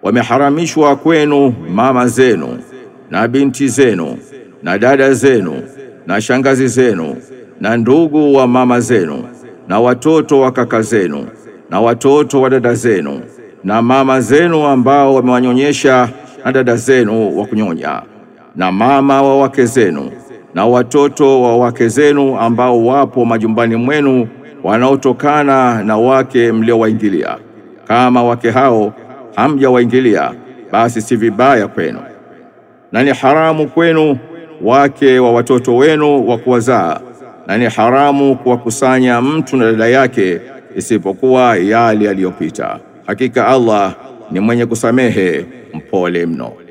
wameharamishwa kwenu mama zenu na binti zenu na dada zenu na shangazi zenu na ndugu wa mama zenu na watoto wa kaka zenu na watoto wa dada zenu na mama zenu ambao wamewanyonyesha na dada zenu wa kunyonya na mama wa wake zenu na watoto wa wake zenu ambao wapo majumbani mwenu wanaotokana na wake mliowaingilia. Kama wake hao hamjawaingilia, basi si vibaya kwenu. Na ni haramu kwenu wake wa watoto wenu wa kuwazaa, na ni haramu kuwakusanya mtu na dada yake isipokuwa yale yaliyopita. Hakika Allah ni mwenye kusamehe, mpole mno.